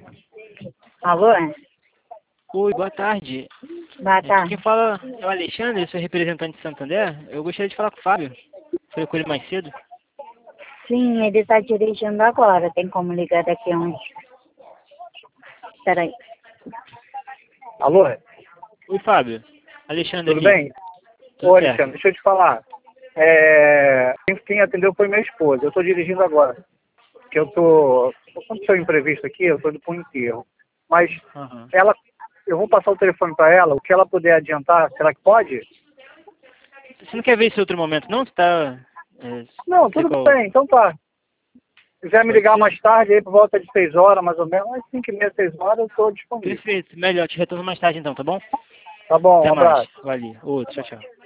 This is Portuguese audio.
Alô? Oi, boa tarde. Boa tarde. Quem fala é o Alexandre, eu sou representante de Santander. Eu gostaria de falar com o Fábio. Falei com ele mais cedo. Sim, ele está dirigindo agora. Tem como ligar daqui a uns... Peraí. Alô? Oi, Fábio. Alexandre Tudo aqui. bem? Tudo Ô, certo. Alexandre, deixa eu te falar. Quem atendeu foi minha esposa. Eu estou dirigindo agora. Que eu tô... Aconteceu um imprevisto aqui, eu estou indo para um enterro. Mas Aham. eu vou passar o telefone para ela, o que ela puder adiantar, será que pode? Você não quer ver esse outro momento, não? Você tá... Não, tudo bem, então tá. Se quiser me Pode ligar ser? mais tarde, aí por volta de 6 horas, mais ou menos, às 5h30, 6 horas, eu estou disponível. Perfeito. Melhor, te retorno mais tarde então, tá bom? Tá bom, Até um mais. abraço. Valeu. Outro, tchau, tchau.